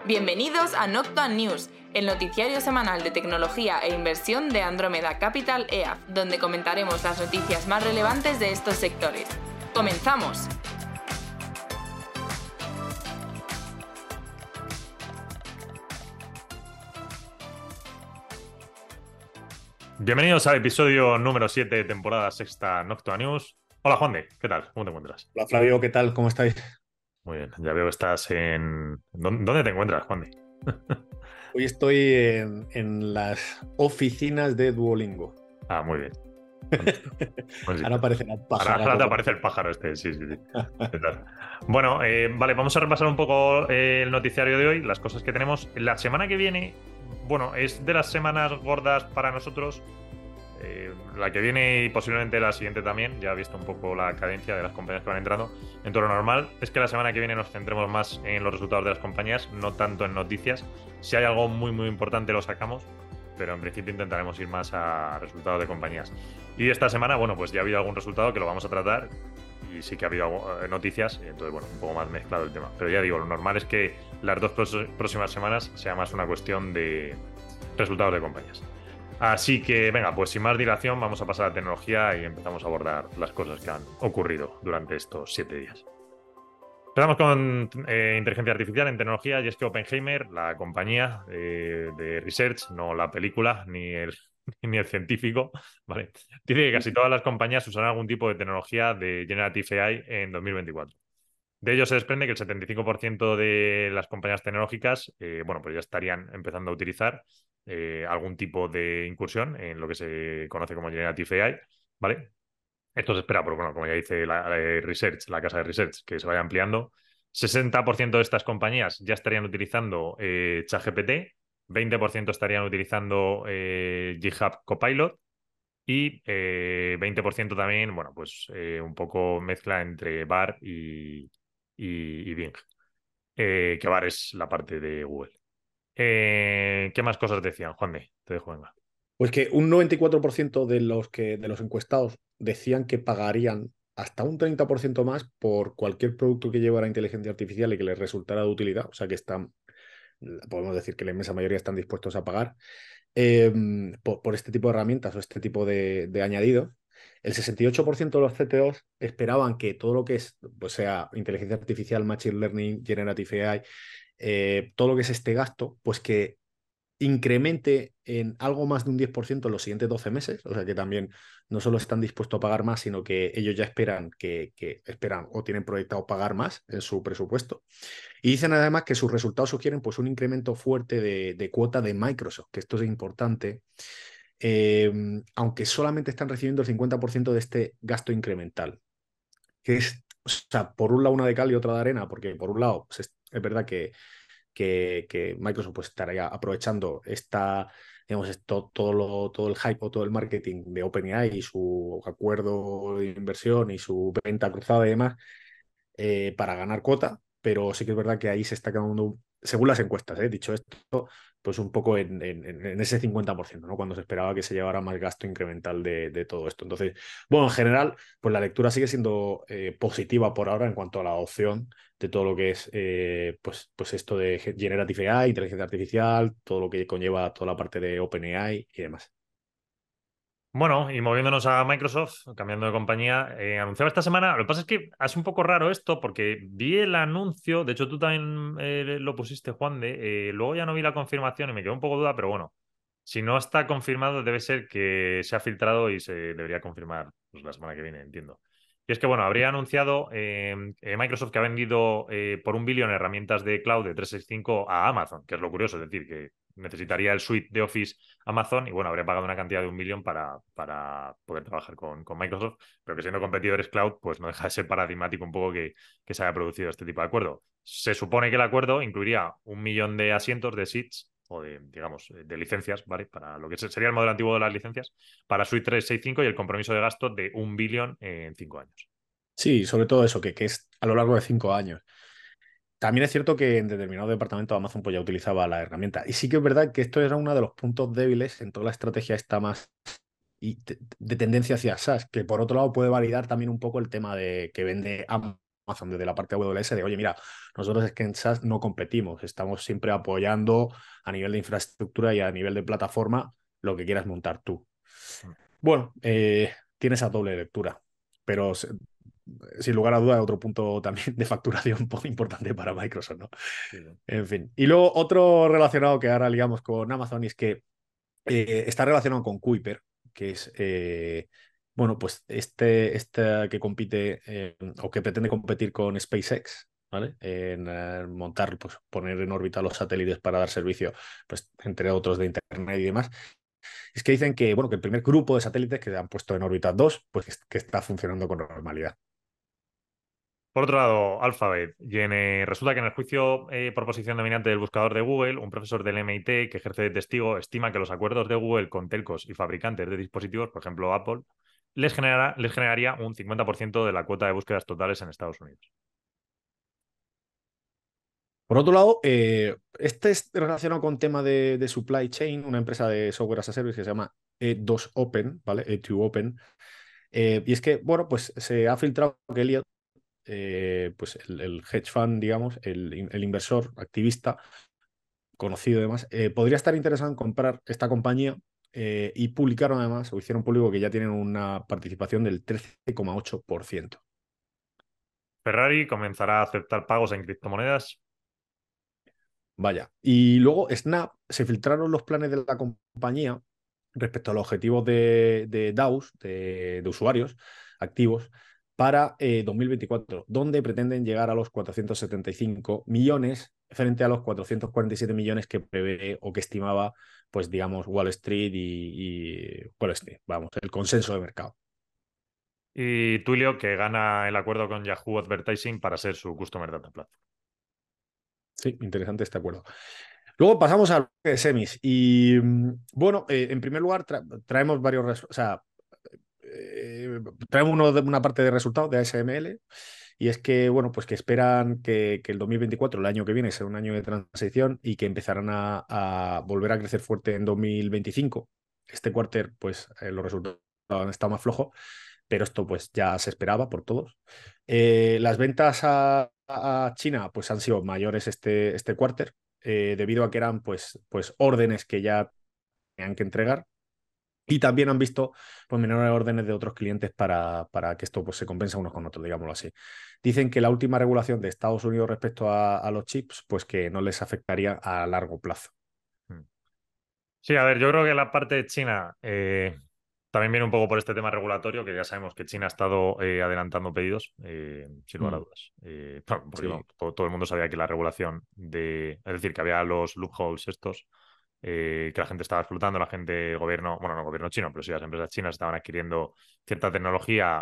Bienvenidos a Noctua News, el noticiario semanal de tecnología e inversión de Andromeda Capital EAF, donde comentaremos las noticias más relevantes de estos sectores. ¡Comenzamos! Bienvenidos al episodio número 7 de temporada sexta Noctua News. Hola Juan de, ¿qué tal? ¿Cómo te encuentras? Hola Flavio, ¿qué tal? ¿Cómo estáis? Muy bien, ya veo que estás en... ¿Dónde te encuentras, Juan de? Hoy estoy en las oficinas de Duolingo. Ah, muy bien. Buen Ahora sitio. aparecerá el Ahora pájaro. te aparece el pájaro este, sí. ¿Qué tal? Bueno, vale, vamos a repasar un poco el noticiario de hoy, las cosas que tenemos. La semana que viene, bueno, es de las semanas gordas para nosotros. La que viene y posiblemente la siguiente también, ya he visto un poco la cadencia de las compañías que van entrando. Entonces, lo normal es que la semana que viene nos centremos más en los resultados de las compañías, no tanto en noticias. Si hay algo muy importante lo sacamos, pero en principio intentaremos ir más a resultados de compañías. Y esta semana, bueno, pues ya ha habido algún resultado que lo vamos a tratar y sí que ha habido noticias, y entonces, bueno, un poco más mezclado el tema. Pero ya digo, lo normal es que las dos próximas semanas sea más una cuestión de resultados de compañías. Así que, venga, pues sin más dilación, vamos a pasar a tecnología y empezamos a abordar las cosas que han ocurrido durante estos 7 días. Empezamos con inteligencia artificial en tecnología, y es que Oppenheimer, la compañía de research, no la película ni el científico, ¿vale? Dice que casi todas las compañías usarán algún tipo de tecnología de Generative AI en 2024. De ello se desprende que el 75% de las compañías tecnológicas, bueno, pues ya estarían empezando a utilizar algún tipo de incursión en lo que se conoce como Generative AI, ¿vale? Esto se espera, pero bueno, como ya dice la casa de research, que se vaya ampliando. 60% de estas compañías ya estarían utilizando ChatGPT, 20% estarían utilizando GitHub Copilot y 20% también, bueno, pues un poco mezcla entre Bar y Bing, que Bar es la parte de Google. ¿Qué más cosas decían, Juan de? Te dejo, venga. Pues que un 94% de los encuestados decían que pagarían hasta un 30% más por cualquier producto que llevara inteligencia artificial y que les resultara de utilidad. O sea que podemos decir que la inmensa mayoría están dispuestos a pagar eh, por este tipo de herramientas o este tipo de añadidos. El 68% de los CTOs esperaban que todo lo que es, pues sea inteligencia artificial, machine learning, generative AI, todo lo que es este gasto, pues que incremente en algo más de un 10% en los siguientes 12 meses. O sea que también no solo están dispuestos a pagar más, sino que ellos ya esperan que esperan o tienen proyectado pagar más en su presupuesto. Y dicen además que sus resultados sugieren pues, un incremento fuerte de cuota de Microsoft, que esto es importante, aunque solamente están recibiendo el 50% de este gasto incremental, que es, o sea, por un lado una de cal y otra de arena, porque por un lado pues, es verdad que Microsoft pues, estaría aprovechando digamos, todo el hype o todo el marketing de OpenAI y su acuerdo de inversión y su venta cruzada y demás, para ganar cuota, pero sí que es verdad que ahí se está quedando, según las encuestas, dicho esto, pues un poco en ese 50%, ¿no? Cuando se esperaba que se llevara más gasto incremental de todo esto. Entonces, bueno, en general, pues la lectura sigue siendo positiva por ahora en cuanto a la adopción de todo lo que es pues esto de Generative AI, inteligencia artificial, todo lo que conlleva toda la parte de OpenAI y demás. Bueno, y moviéndonos a Microsoft, cambiando de compañía, anunciaba esta semana. Lo que pasa es que es un poco raro esto porque vi el anuncio, de hecho tú también lo pusiste, Juan de, luego ya no vi la confirmación y me quedó un poco duda, pero bueno, si no está confirmado debe ser que se ha filtrado y se debería confirmar pues, la semana que viene, entiendo. Y es que, bueno, habría anunciado Microsoft que ha vendido por 1 billón herramientas de cloud de 365 a Amazon, que es lo curioso, es decir, que necesitaría el suite de Office Amazon y bueno, habría pagado una cantidad de 1 billón para poder trabajar con Microsoft, pero que siendo competidores cloud, pues no deja de ser paradigmático un poco que se haya producido este tipo de acuerdo. Se supone que el acuerdo incluiría 1 millón de asientos, de seats, o de, digamos, de licencias, ¿vale? Para lo que sería el modelo antiguo de las licencias, para Suite 365 y el compromiso de gasto de 1 billón en 5 años. Sí, sobre todo eso, que es a lo largo de 5 años. También es cierto que en determinado departamento de Amazon pues ya utilizaba la herramienta. Y sí que es verdad que esto era uno de los puntos débiles en toda la estrategia esta más de tendencia hacia SaaS, que por otro lado puede validar también un poco el tema de que vende Amazon Amazon desde la parte de AWS de, oye, mira, nosotros es que en SaaS no competimos, estamos siempre apoyando a nivel de infraestructura y a nivel de plataforma lo que quieras montar tú. Bueno, tiene esa doble lectura, pero sin lugar a duda otro punto también de facturación un poco importante para Microsoft, ¿no? Sí, sí. En fin. Y luego otro relacionado que ahora ligamos con Amazon y es que está relacionado con Kuiper, que es, bueno, pues este que compite o que pretende competir con SpaceX, ¿vale? En montar, pues poner en órbita los satélites para dar servicio, pues entre otros de Internet y demás. Es que dicen que, bueno, que el primer grupo de satélites que han puesto en órbita 2, pues que está funcionando con normalidad. Por otro lado, Alphabet. Resulta que en el juicio por posición dominante del buscador de Google, un profesor del MIT que ejerce de testigo estima que los acuerdos de Google con telcos y fabricantes de dispositivos, por ejemplo Apple, les generaría un 50% de la cuota de búsquedas totales en Estados Unidos. Por otro lado, este es relacionado con tema de supply chain, una empresa de software as a service que se llama E2Open, ¿vale? E2Open. Y es que, bueno, pues se ha filtrado que Elliot, pues el hedge fund, digamos, el inversor activista conocido además, podría estar interesado en comprar esta compañía y publicaron además, o hicieron público que ya tienen una participación del 13,8%. Ferrari comenzará a aceptar pagos en criptomonedas. Vaya. Y luego Snap, se filtraron los planes de la compañía respecto a los objetivos de DAUs, de usuarios activos, para 2024, donde pretenden llegar a los 475 millones frente a los 447 millones que prevé o que estimaba, pues digamos, Wall Street y Wall Street, vamos, el consenso de mercado. Y Twilio, que gana el acuerdo con Yahoo Advertising para ser su Customer Data Platform. Sí, interesante este acuerdo. Luego pasamos al bloque de semis y bueno, en primer lugar traemos varios, o sea, traemos una parte de resultados de ASML y es que, bueno, pues que esperan que el 2024, el año que viene, sea un año de transición y que empezarán a volver a crecer fuerte en 2025. Este quarter, pues los resultados han estado más flojos, pero esto pues ya se esperaba por todos. Las ventas a China pues han sido mayores este quarter, debido a que eran pues órdenes que ya tenían que entregar y también han visto pues, menores órdenes de otros clientes para que esto pues, se compensa unos con otros, digámoslo así. Dicen que la última regulación de Estados Unidos respecto a los chips, pues que no les afectaría a largo plazo. Mm. Sí, a ver, yo creo que la parte de China también viene un poco por este tema regulatorio, que ya sabemos que China ha estado adelantando pedidos, sin lugar a Mm, dudas. Bueno, porque sí, vamos, todo el mundo sabía que la regulación es decir, que había los loopholes estos, que la gente estaba explotando, la gente, el gobierno, bueno, no el gobierno chino, pero sí las empresas chinas estaban adquiriendo cierta tecnología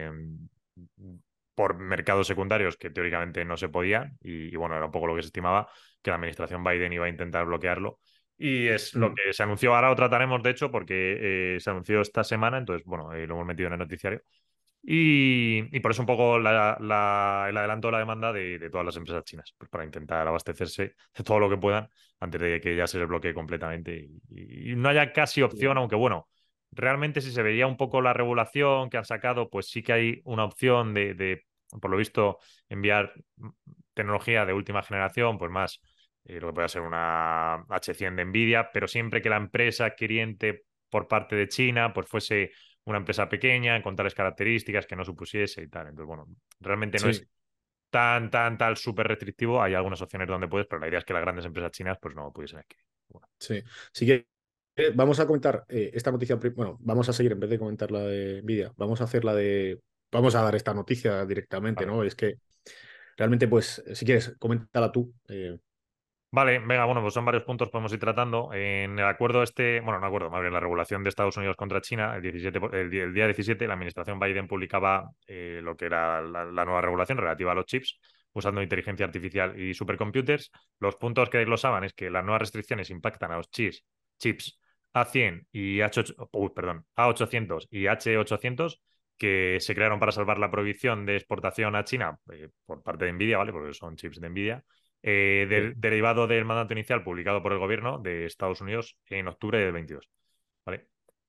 por mercados secundarios que teóricamente no se podían, y bueno, era un poco lo que se estimaba, que la administración Biden iba a intentar bloquearlo. Y es lo mm, que se anunció. Ahora lo trataremos, de hecho, porque se anunció esta semana, entonces, bueno, lo hemos metido en el noticiario. Y por eso un poco el adelanto de la demanda de todas las empresas chinas, pues para intentar abastecerse de todo lo que puedan antes de que ya se les bloquee completamente y no haya casi opción, aunque bueno, realmente si se veía un poco la regulación que han sacado, pues sí que hay una opción por lo visto, enviar tecnología de última generación, pues más lo que puede ser una H100 de Nvidia, pero siempre que la empresa adquiriente por parte de China pues fuese una empresa pequeña, con tales características que no supusiese y tal. Entonces, bueno, realmente no sí, es tal súper restrictivo. Hay algunas opciones donde puedes, pero la idea es que las grandes empresas chinas pues no pudiesen adquirir. Bueno, sí. Así que vamos a comentar esta noticia, bueno, vamos a seguir en vez de comentar la de Nvidia, vamos a hacer la de, vamos a dar esta noticia directamente, vale. ¿no? Es que realmente, pues, si quieres, coméntala tú. Vale, venga, bueno, pues son varios puntos podemos ir tratando. En el acuerdo este, bueno, no acuerdo, más bien la regulación de Estados Unidos contra China, el día 17, la administración Biden publicaba lo que era la nueva regulación relativa a los chips, usando inteligencia artificial y supercomputers. Los puntos que desglosaban es que las nuevas restricciones impactan a los chips A100 y A800 y H800 que se crearon para salvar la prohibición de exportación a China por parte de Nvidia, ¿vale? Porque son chips de Nvidia Sí. derivado del mandato inicial publicado por el gobierno de Estados Unidos en octubre del 22. ¿Vale?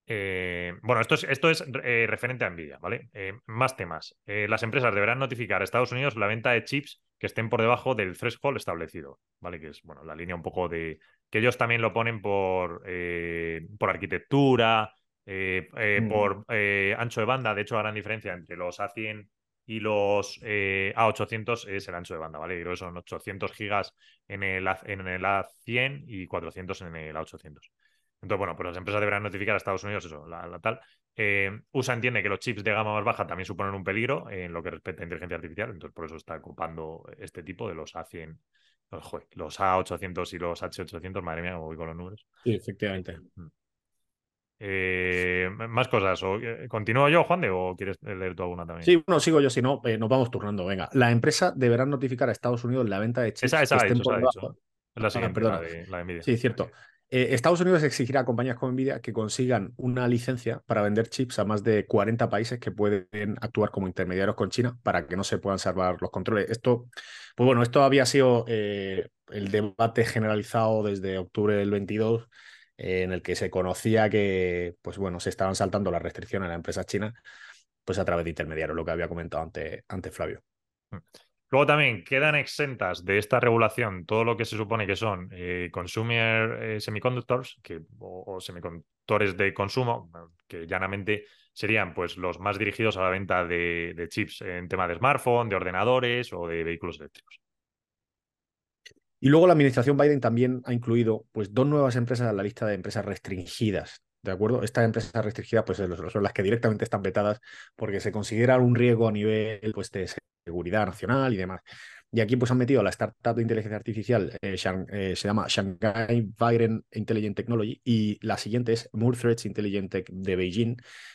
Bueno, esto es referente a Nvidia, ¿vale? Más temas. Las empresas deberán notificar a Estados Unidos la venta de chips que estén por debajo del threshold establecido, ¿vale? Que es, bueno, la línea un poco de... que ellos también lo ponen por arquitectura, por ancho de banda. De hecho, la gran diferencia entre los A100 y los A800 es el ancho de banda, ¿vale? Creo que son 800 gigas en el A100 y 400 en el A800. Entonces, bueno, pues las empresas deberán notificar a Estados Unidos eso, la tal. USA entiende que los chips de gama más baja también suponen un peligro en lo que respecta a inteligencia artificial, entonces por eso está ocupando este tipo de los A100, los A800 y los H800, madre mía, voy con los números. Sí, efectivamente. Más cosas. ¿Continúo yo, Juan de, o quieres leer tú alguna también? Sí, bueno, sigo yo, si no, nos vamos turnando. Venga, la empresa deberá notificar a Estados Unidos la venta de chips Esa que la he estén dicho, esa por la he dicho. debajo. Es la Ah, siguiente, perdona. la de Nvidia. Sí, cierto. Estados Unidos exigirá a compañías como Nvidia que consigan una licencia para vender chips a más de 40 países que pueden actuar como intermediarios con China para que no se puedan salvar los controles. Esto, pues bueno, esto había sido el debate generalizado desde octubre del 22, en el que se conocía que, pues bueno, se estaban saltando las restricciones a las empresas chinas, pues a través de intermediarios, lo que había comentado antes Flavio. Luego también quedan exentas de esta regulación todo lo que se supone que son consumer semiconductors o semiconductores de consumo, que llanamente serían pues, los más dirigidos a la venta de chips en tema de smartphone, de ordenadores o de vehículos eléctricos. Y luego la administración Biden también ha incluido pues, dos nuevas empresas en la lista de empresas restringidas. ¿De acuerdo? Estas empresas restringidas pues, son las que directamente están vetadas porque se consideran un riesgo a nivel pues, de seguridad nacional y demás. Y aquí pues, han metido a la startup de inteligencia artificial, se llama Shanghai Viren Intelligent Technology, y la siguiente es Moore Threats Intelligent Tech de Beijing.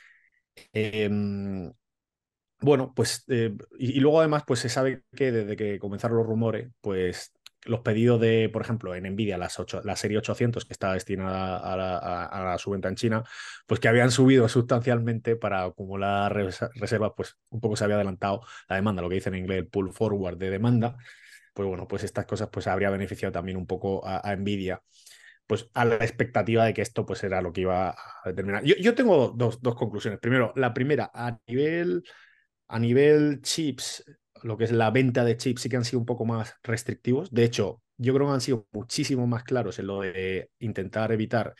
Bueno, pues y luego además pues se sabe que desde que comenzaron los rumores, pues los pedidos de, por ejemplo, en Nvidia, la serie 800 que está destinada a su venta en China, pues que habían subido sustancialmente para acumular reservas, pues un poco se había adelantado la demanda, lo que dice en inglés el pull forward de demanda. Pues bueno, pues estas cosas pues habría beneficiado también un poco a Nvidia, pues a la expectativa de que esto pues era lo que iba a determinar. Yo tengo dos conclusiones. Primero, la primera, a nivel chips, lo que es la venta de chips sí que han sido un poco más restrictivos. De hecho, yo creo que han sido muchísimo más claros en lo de intentar evitar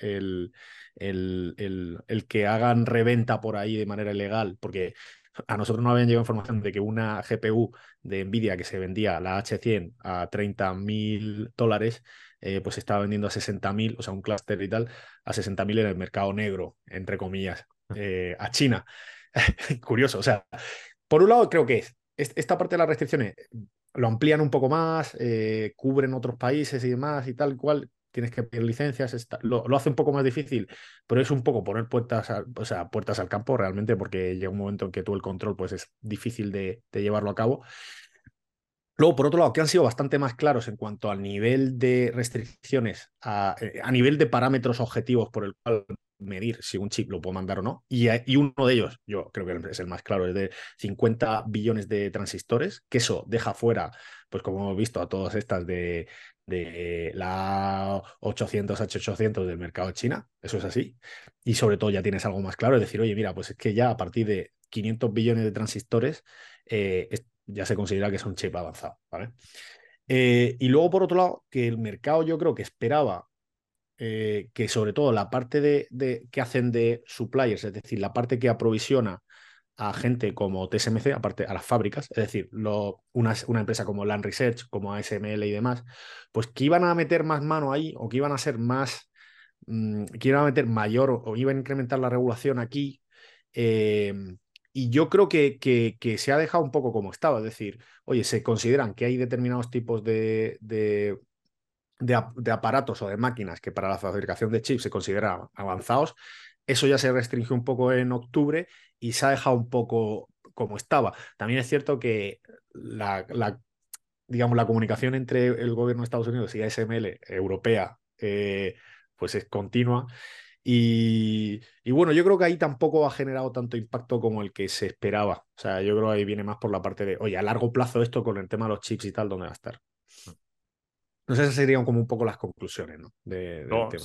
el que hagan reventa por ahí de manera ilegal, porque a nosotros nos habían llegado información de que una GPU de Nvidia que se vendía, la H100, a $30.000, pues se estaba vendiendo a 60.000, o sea, un clúster y tal, a 60.000 en el mercado negro, entre comillas, a China. Curioso, o sea, por un lado, creo que esta parte de las restricciones lo amplían un poco más, cubren otros países y demás y tal cual. Tienes que pedir licencias, lo hace un poco más difícil, pero es un poco poner o sea, puertas al campo realmente, porque llega un momento en que tú el control pues, es difícil de llevarlo a cabo. Luego, por otro lado, que han sido bastante más claros en cuanto al nivel de restricciones, a nivel de parámetros objetivos por el cual medir si un chip lo puedo mandar o no. Y uno de ellos, yo creo que es el más claro, es de 50 billones de transistores, que eso deja fuera, pues como hemos visto, a todas estas de la 800, H800 del mercado de China. Eso es así. Y sobre todo ya tienes algo más claro, es decir, oye, mira, pues es que ya a partir de 500 billones de transistores, ya se considera que es un chip avanzado, ¿vale? Y luego, por otro lado, que el mercado yo creo que esperaba que sobre todo la parte que hacen de suppliers, es decir, la parte que aprovisiona a gente como TSMC, aparte a las fábricas, es decir, una empresa como Lam Research, como ASML y demás, pues que iban a meter más mano ahí o que iban a ser más, que iban a meter mayor o iban a incrementar la regulación aquí. eh, y yo creo que se ha dejado un poco como estaba, es decir, oye, se consideran que hay determinados tipos de aparatos o de máquinas que para la fabricación de chips se consideran avanzados. Eso ya se restringió un poco en octubre y se ha dejado un poco como estaba. También es cierto que digamos, la comunicación entre el gobierno de Estados Unidos y ASML europea pues es continua. Y bueno, yo creo que ahí tampoco ha generado tanto impacto como el que se esperaba. O sea, yo creo que ahí viene más por la parte de, oye, a largo plazo esto con el tema de los chips y tal, ¿dónde va a estar? No sé, esas serían como un poco las conclusiones, ¿no? Del Luego, tema. sí.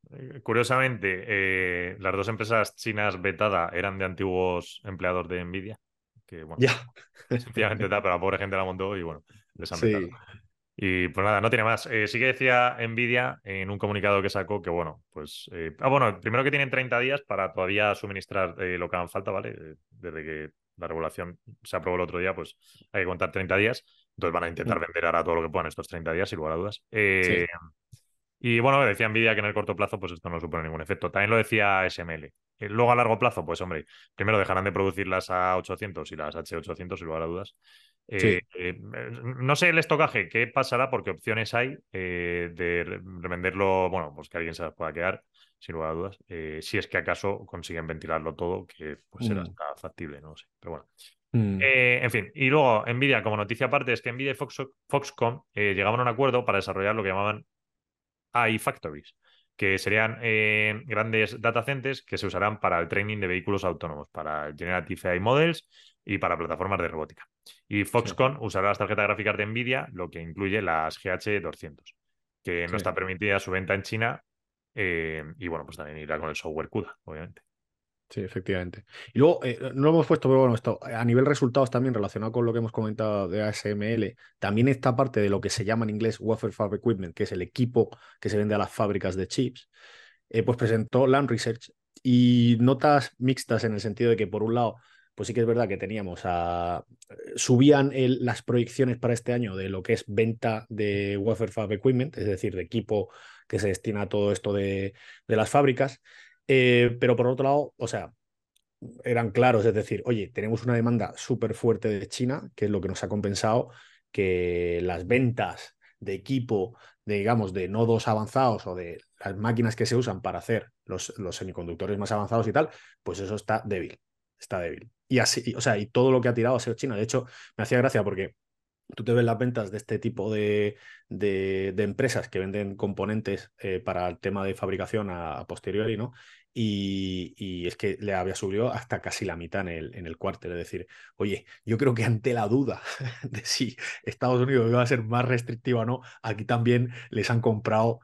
Curiosamente, las dos empresas chinas vetada eran de antiguos empleados de Nvidia, que bueno, Ya. sencillamente tal, pero la pobre gente la montó y bueno, les han vetado. Sí, Y pues nada, no tiene más. Sí que decía Nvidia en un comunicado que sacó que bueno, pues... bueno, primero que tienen 30 días para todavía suministrar lo que hagan falta, ¿vale? Desde que la regulación se aprobó el otro día, pues hay que contar 30 días. Entonces van a intentar vender ahora todo lo que puedan estos 30 días, sin lugar a dudas. sí, Y bueno, decía Nvidia que en el corto plazo pues esto no supone ningún efecto. También lo decía SML. Luego a largo plazo, pues hombre, primero dejarán de producirlas a 800 y las H800, sin lugar a dudas. sí. No sé el estocaje, qué pasará, porque opciones hay de revenderlo, bueno, pues que alguien se las pueda quedar, sin lugar a dudas. Si es que acaso consiguen ventilarlo todo, que pues será Mm, hasta factible, no lo sé. Pero bueno. mm, En fin, y luego Nvidia, como noticia aparte, es que Nvidia y Foxconn llegaban a un acuerdo para desarrollar lo que llamaban AI Factories, que serían grandes data centers que se usarán para el training de vehículos autónomos, para Generative AI Models y para plataformas de robótica. Y sí, Foxconn usará las tarjetas gráficas de Nvidia, lo que incluye las GH200, que no sí. está permitida su venta en China. Y bueno, pues también irá con el software CUDA, obviamente. Sí, efectivamente. Y luego, no lo hemos puesto, pero bueno, esto a nivel resultados también relacionado con lo que hemos comentado de ASML, también esta parte de lo que se llama en inglés Wafer Fab Equipment, que es el equipo que se vende a las fábricas de chips, pues presentó Lam Research y notas mixtas en el sentido de que, por un lado, pues sí que es verdad que subían las proyecciones para este año de lo que es venta de Wafer Fab Equipment, es decir, de equipo que se destina a todo esto de las fábricas. Pero por otro lado, o sea, eran claros, es decir, oye, tenemos una demanda súper fuerte de China, que es lo que nos ha compensado que las ventas de equipo, digamos, de nodos avanzados o de las máquinas que se usan para hacer los semiconductores más avanzados y tal, pues eso está débil, está débil. Y así, o sea, y todo lo que ha tirado ha sido China. De hecho, me hacía gracia porque tú te ves las ventas de este tipo de empresas que venden componentes para el tema de fabricación a posteriori, ¿no? Y es que le había subido hasta casi la mitad en el cuarto. Es decir, oye, yo creo que ante la duda de si Estados Unidos iba a ser más restrictiva o no, aquí también les han comprado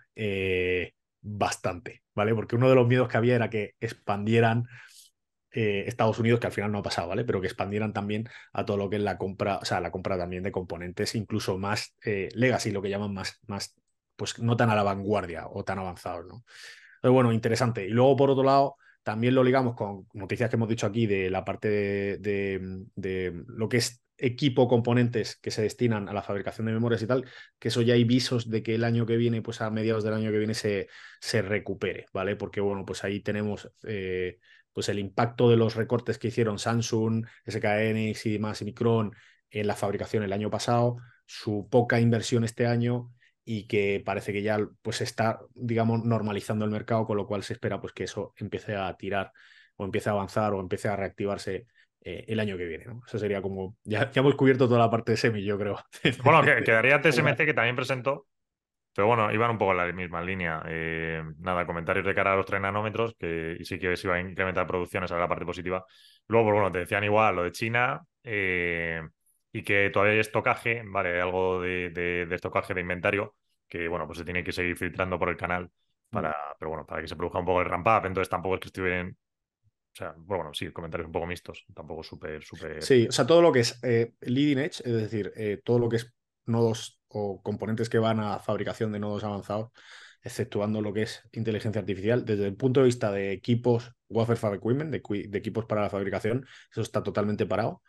bastante, ¿vale? Porque uno de los miedos que había era que expandieran Estados Unidos, que al final no ha pasado, ¿vale? Pero que expandieran también a todo lo que es la compra, o sea, la compra también de componentes, incluso más legacy, lo que llaman más, pues no tan a la vanguardia o tan avanzados, ¿no? Pero bueno, interesante. Y luego, por otro lado, también lo ligamos con noticias que hemos dicho aquí de la parte de lo que es equipo, componentes que se destinan a la fabricación de memorias y tal, que eso ya hay visos de que el año que viene, pues a mediados del año que viene se recupere, ¿vale? Porque bueno, pues ahí tenemos pues el impacto de los recortes que hicieron Samsung, SK Hynix y demás, y Micron en la fabricación el año pasado, su poca inversión este año y que parece que ya pues está, digamos, normalizando el mercado, con lo cual se espera pues que eso empiece a tirar o empiece a avanzar o empiece a reactivarse el año que viene, ¿no? Eso sería como, ya hemos cubierto toda la parte de semi, yo creo. Bueno, quedaría TSMC, que también presentó. Pero bueno, iban un poco en la misma línea. Nada, comentarios de cara a los 3 nanómetros, que y sí que se iba a incrementar producción, esa era la parte positiva. Luego, pues bueno, te decían igual lo de China y que todavía hay estocaje, vale, algo de estocaje de inventario, que bueno, pues se tiene que seguir filtrando por el canal pero bueno, para que se produzca un poco el ramp up. Entonces tampoco es que estuvieran, o sea, bueno, sí, comentarios un poco mixtos, tampoco súper. Sí, o sea, todo lo que es leading edge, es decir, todo lo que es nodos o componentes que van a fabricación de nodos avanzados, exceptuando lo que es inteligencia artificial, desde el punto de vista de equipos, wafer fab equipment, de equipos para la fabricación, eso está totalmente parado.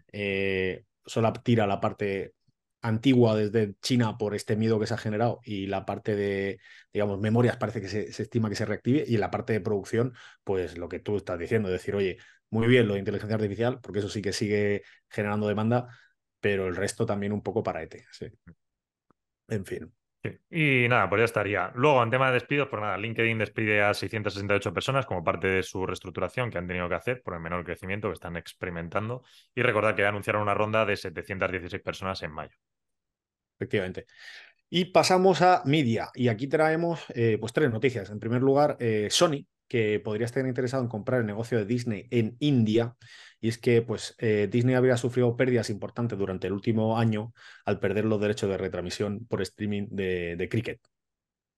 Solo tira la parte antigua desde China por este miedo que se ha generado y la parte de, digamos, memorias parece que se estima que se reactive y en la parte de producción, pues lo que tú estás diciendo, es decir, oye, muy bien lo de inteligencia artificial, porque eso sí que sigue generando demanda, pero el resto también un poco para ET, sí. En fin. Sí. Y nada, pues ya estaría. Luego, en tema de despidos, pues nada, LinkedIn despide a 668 personas como parte de su reestructuración que han tenido que hacer por el menor crecimiento que están experimentando. Y recordad que anunciaron una ronda de 716 personas en mayo. Efectivamente. Y pasamos a media. Y aquí traemos pues tres noticias. En primer lugar, Sony, que podría estar interesado en comprar el negocio de Disney en India. Y es que pues, Disney habría sufrido pérdidas importantes durante el último año al perder los derechos de retransmisión por streaming de cricket.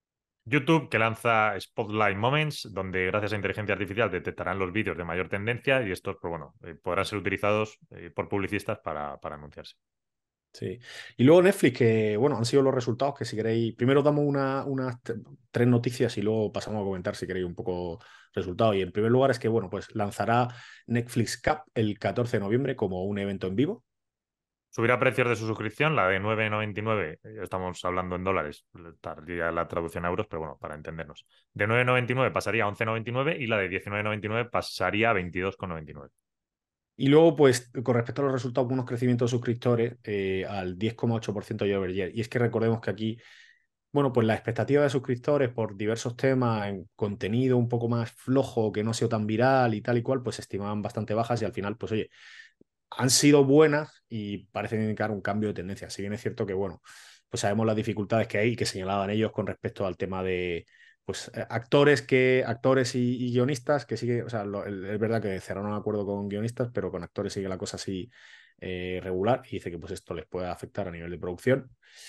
YouTube, que lanza Spotlight Moments, donde gracias a inteligencia artificial detectarán los vídeos de mayor tendencia y estos, pues bueno, podrán ser utilizados por publicistas para anunciarse. Sí. Y luego Netflix, que bueno, han sido los resultados que si queréis, primero damos unas tres noticias y luego pasamos a comentar si queréis un poco resultados. Y en primer lugar es que, bueno, pues lanzará Netflix Cup el 14 de noviembre como un evento en vivo. Subirá precios de su suscripción, la de 9,99, estamos hablando en dólares, estaría la traducción a euros, pero bueno, para entendernos. De 9,99 pasaría a 11,99 y la de 19,99 pasaría a 22,99. Y luego, pues, con respecto a los resultados, unos crecimientos de suscriptores al 10,8% year over year. Y es que recordemos que aquí, bueno, pues la expectativa de suscriptores por diversos temas, en contenido un poco más flojo, que no ha sido tan viral y tal y cual, pues se estimaban bastante bajas y al final, pues oye, han sido buenas y parecen indicar un cambio de tendencia. Si bien es cierto que, bueno, pues sabemos las dificultades que hay y que señalaban ellos con respecto al tema de pues actores y guionistas que sigue, o sea, es verdad que cerraron un acuerdo con guionistas, pero con actores sigue la cosa así regular y dice que pues esto les puede afectar a nivel de producción.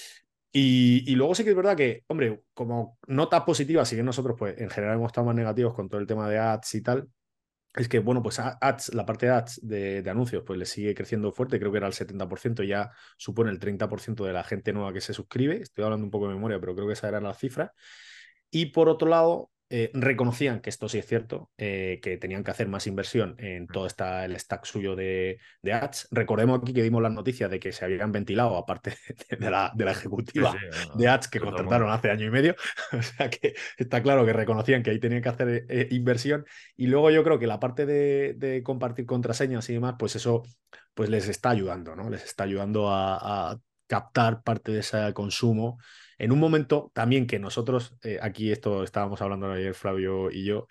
Y luego sí que es verdad que, hombre, como nota positiva, si bien nosotros pues en general hemos estado más negativos con todo el tema de ads y tal, es que, bueno, pues ads, la parte de ads de anuncios, pues le sigue creciendo fuerte, creo que era el 70%, ya supone el 30% de la gente nueva que se suscribe, estoy hablando un poco de memoria, pero creo que esa era la cifra. Y por otro lado, reconocían que esto sí es cierto, que tenían que hacer más inversión en todo el stack suyo de ads. Recordemos aquí que dimos las noticias de que se habían ventilado, aparte de la Sí, sí, ejecutiva de no, ads que todo el mundo. contrataron hace año y medio. O sea que está claro que reconocían que ahí tenían que hacer inversión. Y luego yo creo que la parte de compartir contraseñas y demás, pues eso pues les está ayudando, ¿no? Les está ayudando a captar parte de ese consumo en un momento también que nosotros, aquí esto estábamos hablando ayer Flavio y yo,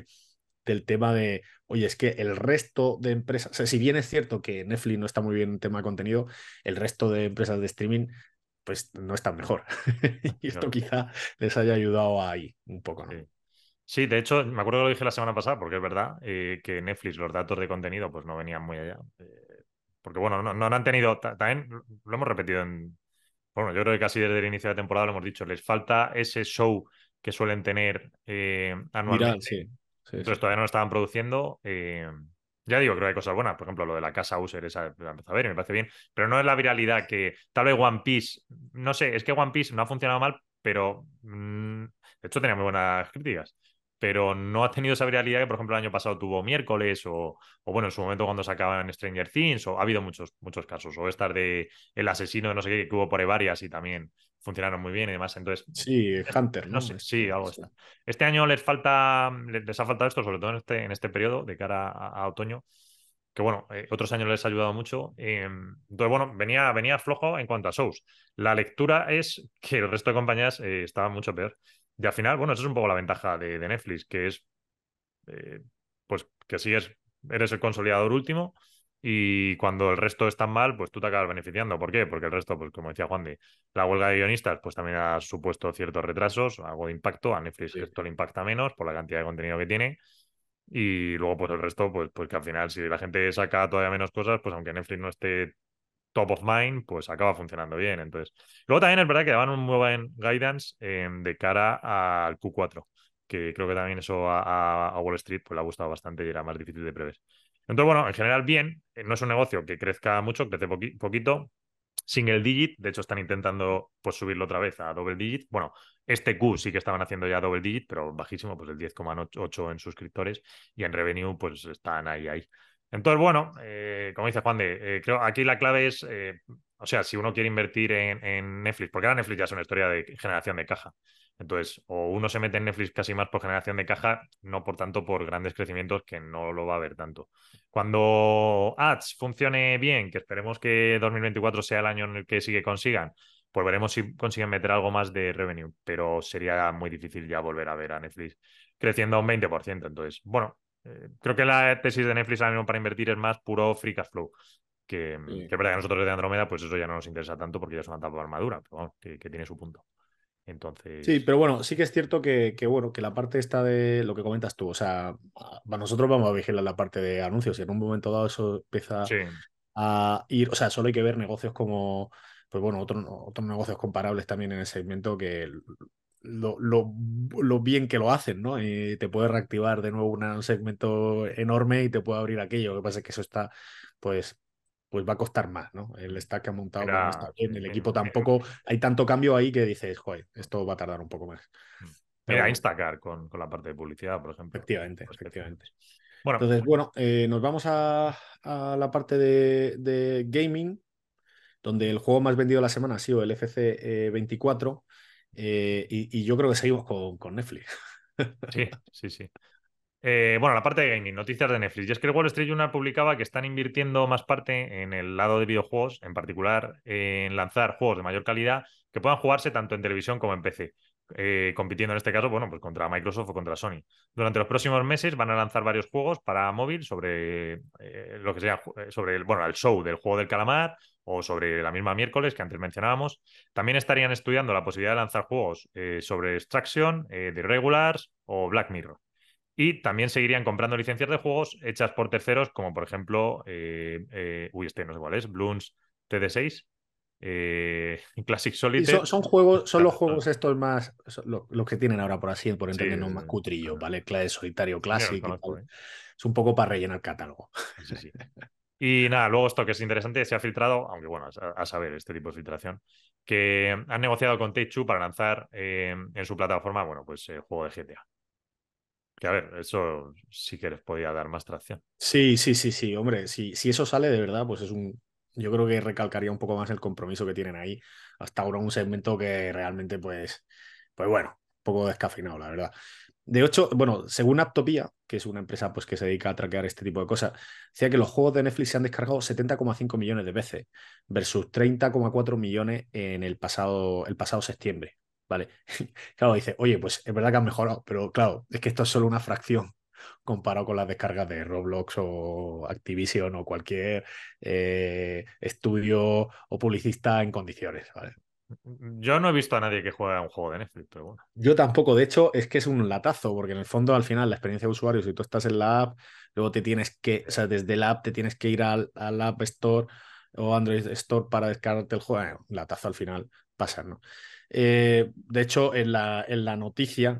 del tema de, oye, es que el resto de empresas, o sea, si bien es cierto que Netflix no está muy bien en tema de contenido, el resto de empresas de streaming, pues no están mejor. Y esto Claro, quizá les haya ayudado ahí un poco, ¿no? sí. Sí, de hecho, me acuerdo que lo dije la semana pasada, porque es verdad que Netflix, los datos de contenido, pues no venían muy allá. Porque bueno, no han tenido, también lo hemos repetido bueno, yo creo que casi desde el inicio de la temporada lo hemos dicho, les falta ese show que suelen tener Viral, anualmente. sí. Sí, sí. Entonces todavía no lo estaban produciendo. Ya digo, creo que hay cosas buenas. Por ejemplo, lo de la casa User, esa la empecé a ver y me parece bien. Pero no es la viralidad que tal vez One Piece. No sé, es que One Piece no ha funcionado mal, pero de hecho tenía muy buenas críticas. Pero no ha tenido esa viralidad que, por ejemplo, el año pasado tuvo Miércoles o bueno, en su momento cuando sacaban Stranger Things, o ha habido muchos casos. O estas de El asesino de no sé qué, que hubo por ahí varias y también funcionaron muy bien y demás. Entonces, Sí, Hunter, no ¿no? sé, sí, algo está. Este año les ha faltado esto, sobre todo en este periodo de cara a otoño, que bueno, otros años les ha ayudado mucho. Entonces, bueno, venía flojo en cuanto a shows. La lectura es que el resto de compañías estaban mucho peor. Y al final, bueno, eso es un poco la ventaja de Netflix, que es eh, pues que eres el consolidador último y cuando el resto está mal, pues tú te acabas beneficiando. ¿Por qué? Porque el resto, pues como decía Juan de, la huelga de guionistas, pues también ha supuesto ciertos retrasos, algo de impacto. A Netflix Sí. esto le impacta menos por la cantidad de contenido que tiene. Y luego, pues el resto, pues que al final, si la gente saca todavía menos cosas, pues aunque Netflix no esté top of mind, pues acaba funcionando bien. Entonces, luego también es verdad que daban un muy buen guidance de cara al Q4, que creo que también eso a Wall Street pues, le ha gustado bastante y era más difícil de prever. Entonces, bueno, en general bien, no es un negocio que crezca mucho, crece poquito. Single digit, de hecho están intentando pues subirlo otra vez a double digit. Bueno, este Q sí que estaban haciendo ya double digit, pero bajísimo, pues el 10,8 en suscriptores y en revenue pues están ahí. Entonces, bueno, como dice Juan de, creo aquí la clave es, o sea, si uno quiere invertir en Netflix, porque ahora Netflix ya es una historia de generación de caja. Entonces, o uno se mete en Netflix casi más por generación de caja, no por tanto por grandes crecimientos, que no lo va a ver tanto. Cuando Ads funcione bien, que esperemos que 2024 sea el año en el que sí que consigan, pues veremos si consiguen meter algo más de revenue, pero sería muy difícil ya volver a ver a Netflix creciendo un 20%. Entonces, bueno, creo que la tesis de Netflix ahora mismo para invertir es más puro free cash flow. Que Sí. es verdad que a nosotros de Andrómeda, pues eso ya no nos interesa tanto porque ya es una etapa de armadura, pero bueno, que tiene su punto. Sí, Entonces, pero bueno, sí que es cierto bueno, que la parte esta de lo que comentas tú, o sea, nosotros vamos a vigilar la parte de anuncios y en un momento dado eso empieza sí, a ir, o sea, solo hay que ver negocios como, pues bueno, otros negocios comparables también en el segmento que lo bien que lo hacen, ¿no? Y te puede reactivar de nuevo un segmento enorme y te puede abrir aquello. Lo que pasa es que eso está, pues va a costar más, ¿no? El stack que ha montado pues no está bien. El equipo tampoco, hay tanto cambio ahí que dices, joder, esto va a tardar un poco más. Pero Mira, bueno, Instacart con la parte de publicidad, por ejemplo. efectivamente. Bueno, Entonces, bueno, nos vamos a la parte de gaming, donde el juego más vendido de la semana ha sido el FC 24, y yo creo que seguimos con Netflix. sí. Bueno, la parte de gaming, noticias de Netflix. Y es que el Wall Street Journal publicaba que están invirtiendo más parte en el lado de videojuegos, en particular en lanzar juegos de mayor calidad que puedan jugarse tanto en televisión como en PC, compitiendo en este caso, bueno, pues contra Microsoft o contra Sony. Durante los próximos meses van a lanzar varios juegos para móvil sobre lo que sea, sobre el show del juego del calamar o sobre la misma miércoles que antes mencionábamos. También estarían estudiando la posibilidad de lanzar juegos sobre Extraction, The Regulars o Black Mirror. Y también seguirían comprando licencias de juegos hechas por terceros, como por ejemplo, no sé cuál es, Bloons TD6, Classic Solitaire. Son juegos, son los juegos estos más, los que tienen ahora por así, por Sí, entendernos, más cutrillos, ¿vale? Solitario ni los Classic y conozco, tal. Es un poco para rellenar catálogo. Sí. Y nada, luego esto que es interesante, se ha filtrado, aunque bueno, a saber este tipo de filtración, que han negociado con Take-Two para lanzar en su plataforma, bueno, pues el juego de GTA. Que a ver, eso sí que les podía dar más tracción. Sí, hombre, si eso sale de verdad, pues yo creo que recalcaría un poco más el compromiso que tienen ahí. Hasta ahora un segmento que realmente, pues bueno, un poco descafeinado, la verdad. De hecho, bueno, según Aptopia, que es una empresa pues, que se dedica a traquear este tipo de cosas, decía que los juegos de Netflix se han descargado 70,5 millones de veces versus 30,4 millones en el pasado septiembre. ¿Vale? Claro, dice, oye, pues es verdad que han mejorado, pero claro, es que esto es solo una fracción comparado con las descargas de Roblox o Activision o cualquier estudio o publicista en condiciones, ¿vale? Yo no he visto a nadie que juegue a un juego de Netflix, pero bueno. Yo tampoco, de hecho, es que es un latazo, porque en el fondo, al final, la experiencia de usuario, si tú estás en la app, luego o sea, desde la app te tienes que ir al App Store o Android Store para descargarte el juego. Un latazo al final pasa, ¿no? De hecho, en la noticia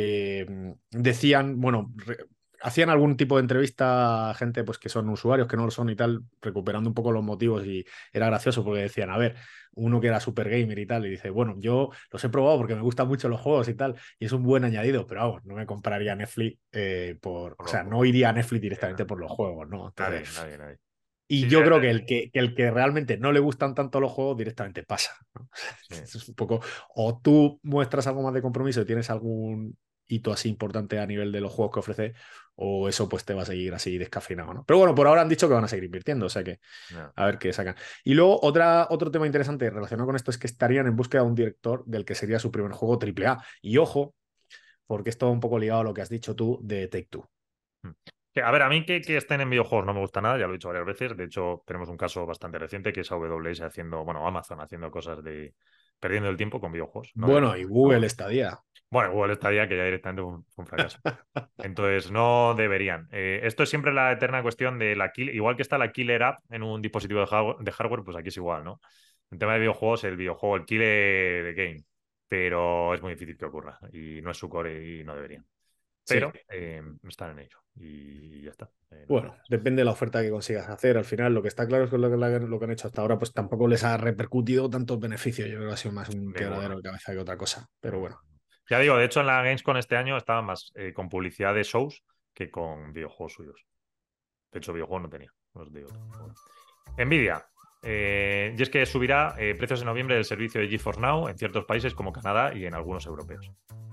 decían, bueno, hacían algún tipo de entrevista a gente pues, que son usuarios, que no lo son y tal, recuperando un poco los motivos, y era gracioso porque decían, a ver, uno que era super gamer y tal, y dice, bueno, yo los he probado porque me gustan mucho los juegos y tal, y es un buen añadido, pero vamos, no me compraría Netflix o sea, no iría a Netflix directamente por los juegos, ¿no? Entonces, Nadie. y Sí, yo creo que el que realmente no le gustan tanto los juegos directamente pasa, ¿no? sí. Es un poco, o tú muestras algo más de compromiso y tienes algún hito así importante a nivel de los juegos que ofrece, o eso pues te va a seguir así descafeinado, ¿no? Pero bueno, por ahora han dicho que van a seguir invirtiendo, o sea que No. a ver qué sacan. Y luego otro tema interesante relacionado con esto es que estarían en búsqueda de un director del que sería su primer juego AAA. Y ojo, porque esto va un poco ligado a lo que has dicho tú de Take-Two. A ver, a mí que estén en videojuegos no me gusta nada, ya lo he dicho varias veces. De hecho, tenemos un caso bastante reciente que es AWS haciendo, bueno, Amazon haciendo cosas de perdiendo el tiempo con videojuegos. No Bueno, y Google bueno. Stadia. Bueno, Google Stadia que ya directamente fue un fracaso. Entonces, no deberían. Esto es siempre la eterna cuestión de igual que está la killer app en un dispositivo de hardware, pues aquí es igual, ¿no? En tema de videojuegos, el killer game, pero es muy difícil que ocurra y no es su core y no deberían. Sí. Pero están en ello y ya está. Bueno, depende de la oferta que consigas hacer. Al final, lo que está claro es que lo que han hecho hasta ahora, pues tampoco les ha repercutido tantos beneficios. Yo creo que ha sido más un quebradero de cabeza que otra cosa. Pero bueno. Ya digo, de hecho, en la Gamescom este año estaban más con publicidad de shows que con videojuegos suyos. De hecho, videojuegos no tenía. No os digo. Bueno. Nvidia. Y es que subirá precios en noviembre del servicio de GeForce Now en ciertos países como Canadá y en algunos europeos.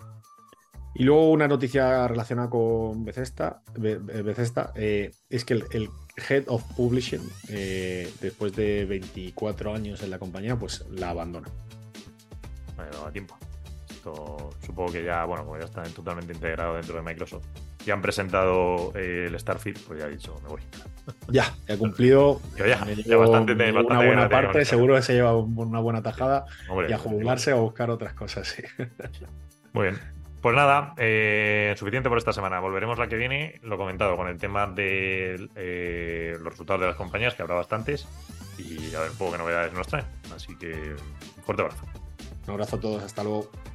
Y luego una noticia relacionada con Bethesda, es que el Head of Publishing, después de 24 años en la compañía, pues la abandona. Bueno, a tiempo. Esto supongo que ya, bueno, como ya están totalmente integrados dentro de Microsoft y han presentado el Starfield, pues ya he dicho, me voy. Ya ha cumplido. Ya bastante una buena parte, seguro que se lleva una buena tajada, hombre, y a jubilarse o a buscar otras cosas, sí. Muy bien. Pues nada, suficiente por esta semana. Volveremos la que viene, lo comentado, con el tema de los resultados de las compañías, que habrá bastantes, y a ver un poco qué novedades nos traen. Así que un fuerte abrazo. Un abrazo a todos, hasta luego.